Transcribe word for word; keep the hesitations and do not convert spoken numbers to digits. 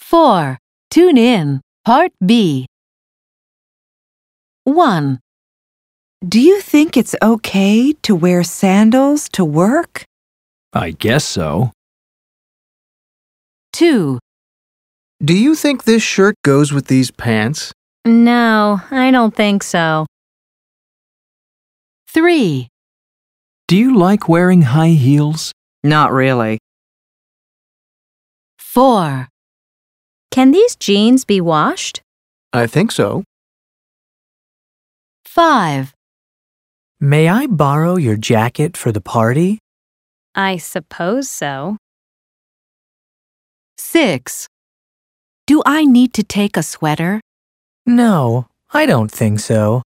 four. Tune in. Part B. one. Do you think it's okay to wear sandals to work? I guess so. two. Do you think this shirt goes with these pants? No, I don't think so. three. Do you like wearing high heels? Not really. four. Can these jeans be washed? I think so. five. May I borrow your jacket for the party? I suppose so. six. Do I need to take a sweater? No, I don't think so.